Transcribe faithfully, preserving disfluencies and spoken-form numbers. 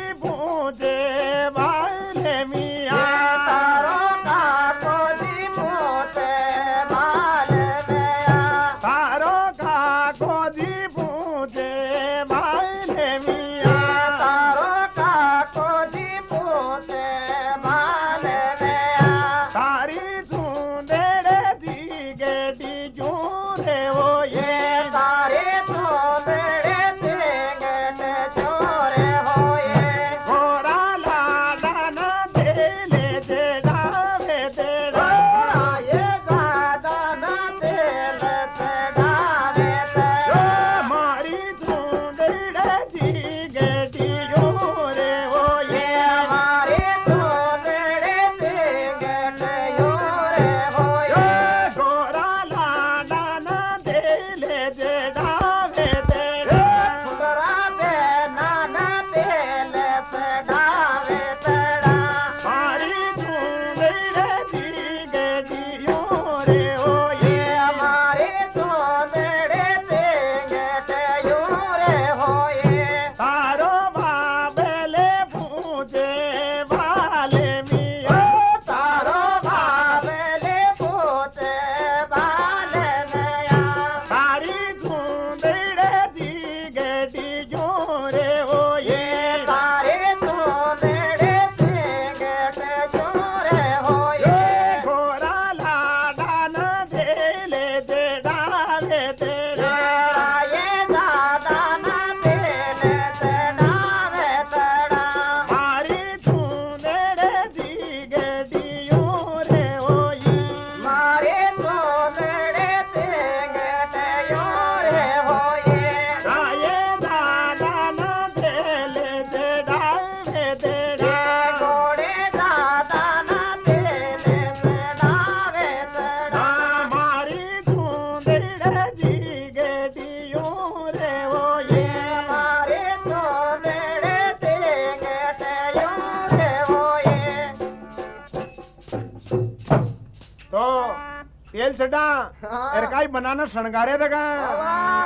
पूजे वाले मिया तारो का कोजी पूजे वाले मिया तारो का कोजी पूजे वाले मिया तारो का कोजी पूजे वाले मिया तारी सुंदर दी गेडी जोरे वो ये तारे तो मेरे तेंगट छोरे होए घोड़ा लाडा न देले जेडावे तेरा ये गादा ना तेल चढ़ावे तेरा मारी सुंदर दी गेडी जोरे वो ये ये हमारे तो मेरे तेंगट योरे होए घोड़ा लाडा न देले जेडावे तेरा फुकरा पे नाना तेल चढ़ावे तेरा मारी सुंदर दी गेडी जोरे वो ये ये हमारे तो मेरे तेंगट योरे होए तारो बाबले पूजे वाले मिया तारो भावले पोते बाले नया तारी सुंदर दी गेडी जोरे हो ये ये तारे तो मेरे तेंगट जोरे होए घोड़ा लाडा न देले जेडावे तेरे ये दादा ना तेल चढ़ावे तड़ा मारी सुंदर दी गेडी जोरे हो ये मारे तो मेरे तेंगट योरे होए आये दादा न देले जेडावे तेरे घोड़े दादा ना तेल चढ़ावे तड़ा मारी सुंदर दी गेडी जोरे हो ये मारे तो मेरे तेंगट योरे होए तो तेल छड़ा हाँ। एरकाई बनाना शणगारे दगा वाह